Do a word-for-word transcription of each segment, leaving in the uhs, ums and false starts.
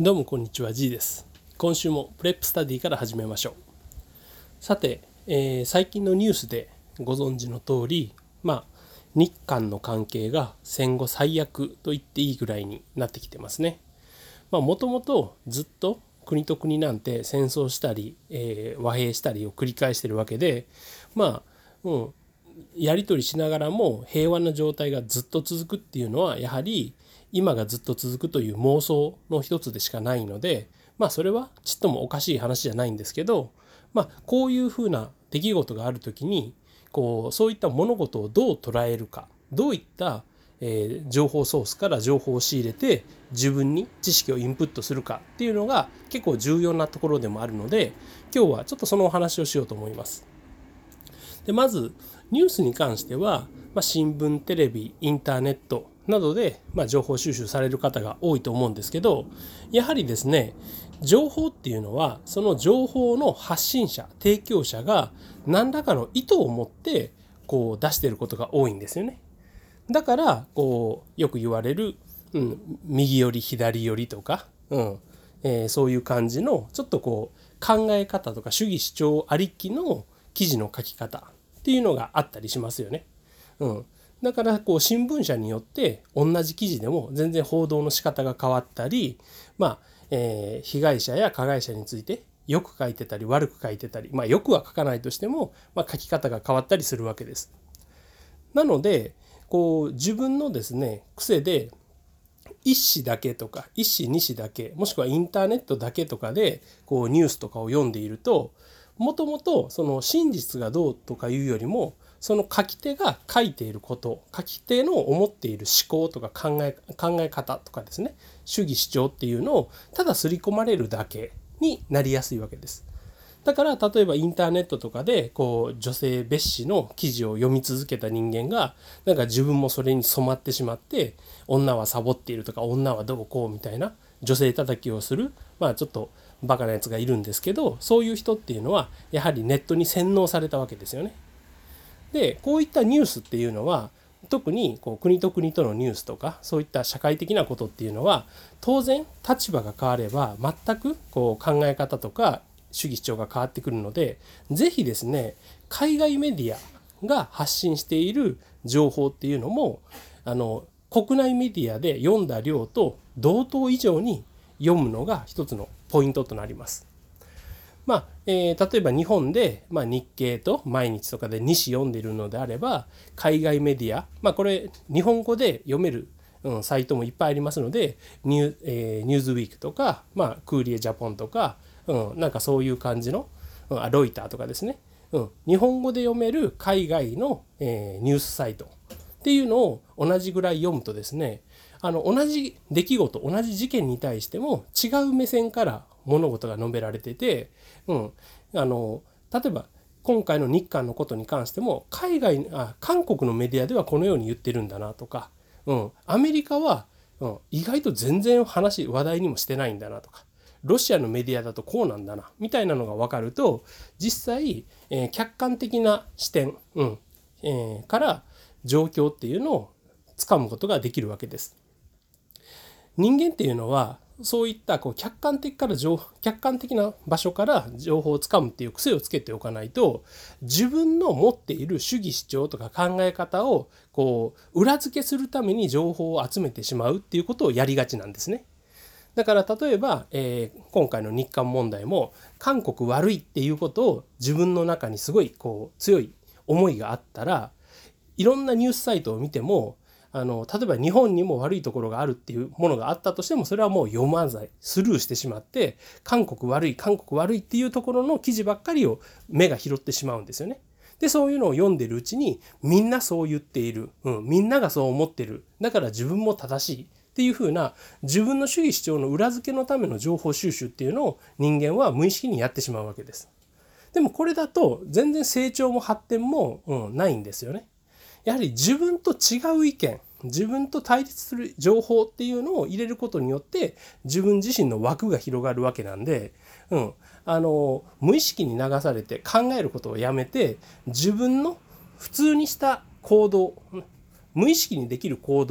どうもこんにちは、G です。今週もプレップスタディから始めましょう。さて、えー最近のニュースでご存知の通り、まあ、日韓の関係が戦後最悪と言っていいぐらいになってきてますね。もともとずっと国と国なんて戦争したり、えー和平したりを繰り返してるわけで、まあ、うん、やり取りしながらも平和な状態がずっと続くっていうのはやはり今がずっと続くという妄想の一つでしかないので、まあそれはちっともおかしい話じゃないんですけど、まあこういうふうな出来事があるときにこうそういった物事をどう捉えるか、どういったえー情報ソースから情報を仕入れて自分に知識をインプットするかっていうのが結構重要なところでもあるので、今日はちょっとそのお話をしようと思います。でまずニュースに関しては、まあ、新聞、テレビ、インターネットなどで、まあ、情報収集される方が多いと思うんですけど、やはりですね、情報っていうのはその情報の発信者、提供者が何らかの意図を持ってこう出していることが多いんですよね。だからこうよく言われる、うん、右寄り左寄りとか、うんえーそういう感じのちょっとこう考え方とか主義主張ありきの記事の書き方っていうのがあったりしますよね。うん、だからこう新聞社によって同じ記事でも全然報道の仕方が変わったり、まあえー被害者や加害者についてよく書いてたり悪く書いてたり、まあ、よくは書かないとしても、まあ、書き方が変わったりするわけです。なのでこう自分のですね癖で一紙だけとか一紙二紙だけ、もしくはインターネットだけとかでこうニュースとかを読んでいると、もともとその真実がどうとかいうよりもその書き手が書いていること、書き手の思っている思考とか考え考え方とかですね、主義主張っていうのをただ刷り込まれるだけになりやすいわけです。だから例えばインターネットとかでこう女性蔑視の記事を読み続けた人間がなんか自分もそれに染まってしまって、女はサボっているとか女はどうこうみたいな女性叩きをする、まあちょっとバカなやつがいるんですけど、そういう人っていうのはやはりネットに洗脳されたわけですよね。でこういったニュースっていうのは特にこう国と国とのニュースとかそういった社会的なことっていうのは当然立場が変われば全くこう考え方とか主義主張が変わってくるので、ぜひですね海外メディアが発信している情報っていうのもあの国内メディアで読んだ量と同等以上に読むのが一つのポイントとなります。まあえー例えば日本で、まあ、日経と毎日とかでに紙読んでいるのであれば、海外メディア、まあ、これ日本語で読める、うん、サイトもいっぱいありますので、ニュー、えーニューズウィークとか、まあ、クーリエジャポンとか、うん、なんかそういう感じの、うん、あロイターとかですね、うん、日本語で読める海外の、えーニュースサイトっていうのを同じぐらい読むとですね、あの同じ出来事、同じ事件に対しても違う目線から物事が述べられてて、うん、あの例えば今回の日韓のことに関しても海外あ韓国のメディアではこのように言ってるんだなとか、うん、アメリカは、うん、意外と全然話話題にもしてないんだなとか、ロシアのメディアだとこうなんだなみたいなのが分かると、実際、えー客観的な視点、うんえーから状況っていうのをつかむことができるわけです。人間っていうのはそういったこう客観的から情客観的な場所から情報をつかむっていう癖をつけておかないと、自分の持っている主義主張とか考え方をこう裏付けするために情報を集めてしまうっていうことをやりがちなんですね。だから例えば、えー今回の日韓問題も韓国悪いっていうことを自分の中にすごいこう強い思いがあったら、いろんなニュースサイトを見てもあの例えば日本にも悪いところがあるっていうものがあったとしても、それはもう読まないスルーしてしまって、韓国悪い韓国悪いっていうところの記事ばっかりを目が拾ってしまうんですよね。でそういうのを読んでるうちにみんなそう言っている、うん、みんながそう思ってる、だから自分も正しいっていう風な自分の主義主張の裏付けのための情報収集っていうのを人間は無意識にやってしまうわけです。でもこれだと全然成長も発展も、うん、ないんですよね。やはり自分と違う意見、自分と対立する情報っていうのを入れることによって自分自身の枠が広がるわけなんで、うん、あの無意識に流されて考えることをやめて、自分の普通にした行動、無意識にできる行動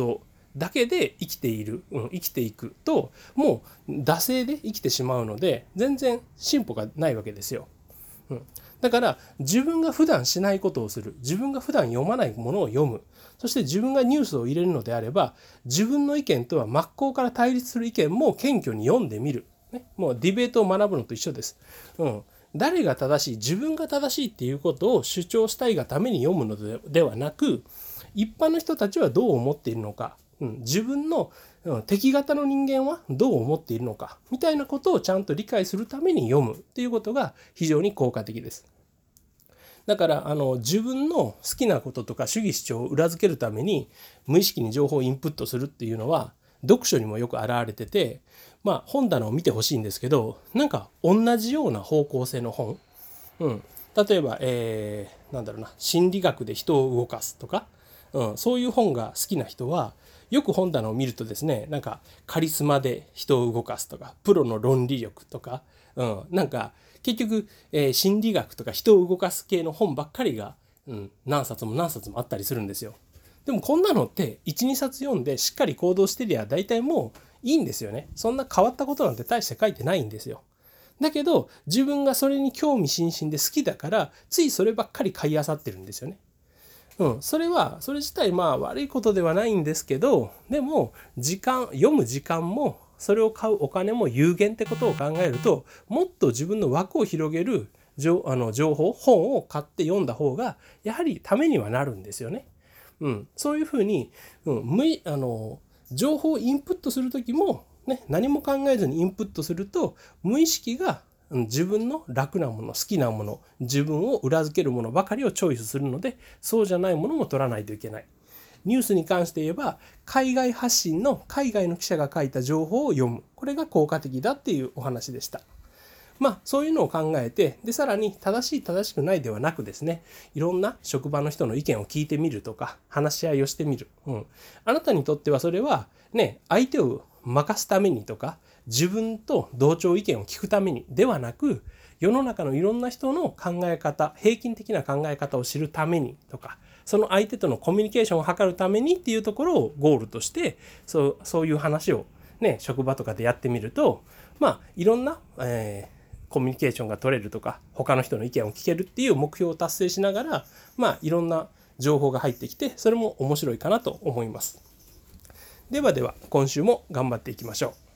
だけで生きている、うん、生きていくともう惰性で生きてしまうので全然進歩がないわけですよ。うん、だから自分が普段しないことをする、自分が普段読まないものを読む、そして自分がニュースを入れるのであれば自分の意見とは真っ向から対立する意見も謙虚に読んでみる、ね、もうディベートを学ぶのと一緒です。うん、誰が正しい、自分が正しいっていうことを主張したいがために読むのでではなく、一般の人たちはどう思っているのか、うん、自分の敵型の人間はどう思っているのかみたいなことをちゃんと理解するために読むっていうことが非常に効果的です。だからあの自分の好きなこととか主義主張を裏付けるために無意識に情報をインプットするっていうのは読書にもよく現れてて、まあ本棚を見てほしいんですけど、なんか同じような方向性の本、うん、例えば、えー、なんだろうな心理学で人を動かすとか、うん、そういう本が好きな人はよく本棚を見るとですね、なんかカリスマで人を動かすとかプロの論理力とか、うん、なんか結局、えー、心理学とか人を動かす系の本ばっかりが、うん、何冊も何冊もあったりするんですよ。でもこんなのっていち、にさつ読んでしっかり行動してりゃ大体もういいんですよね。そんな変わったことなんて大して書いてないんですよ。だけど自分がそれに興味津々で好きだからついそればっかり買い漁ってるんですよね。うん、それはそれ自体まあ悪いことではないんですけど、でも時間読む時間もそれを買うお金も有限ってことを考えると、もっと自分の枠を広げる情あの情報本を買って読んだ方がやはりためにはなるんですよね。うん、そういうふうに、うん、無あの情報をインプットする時も、ね、何も考えずにインプットすると無意識が自分の楽なもの、好きなもの、自分を裏付けるものばかりをチョイスするので、そうじゃないものも取らないといけない。ニュースに関して言えば海外発信の海外の記者が書いた情報を読む、これが効果的だっていうお話でした。まあそういうのを考えて、でさらに正しい正しくないではなくですね、いろんな職場の人の意見を聞いてみるとか話し合いをしてみる、うん、あなたにとってはそれはね、相手を任すためにとか自分と同調意見を聞くためにではなく、世の中のいろんな人の考え方、平均的な考え方を知るためにとか、その相手とのコミュニケーションを図るためにっていうところをゴールとして、そう、そういう話をね、職場とかでやってみると、まあいろんな、えーコミュニケーションが取れるとか他の人の意見を聞けるっていう目標を達成しながら、まあいろんな情報が入ってきて、それも面白いかなと思います。ではでは今週も頑張っていきましょう。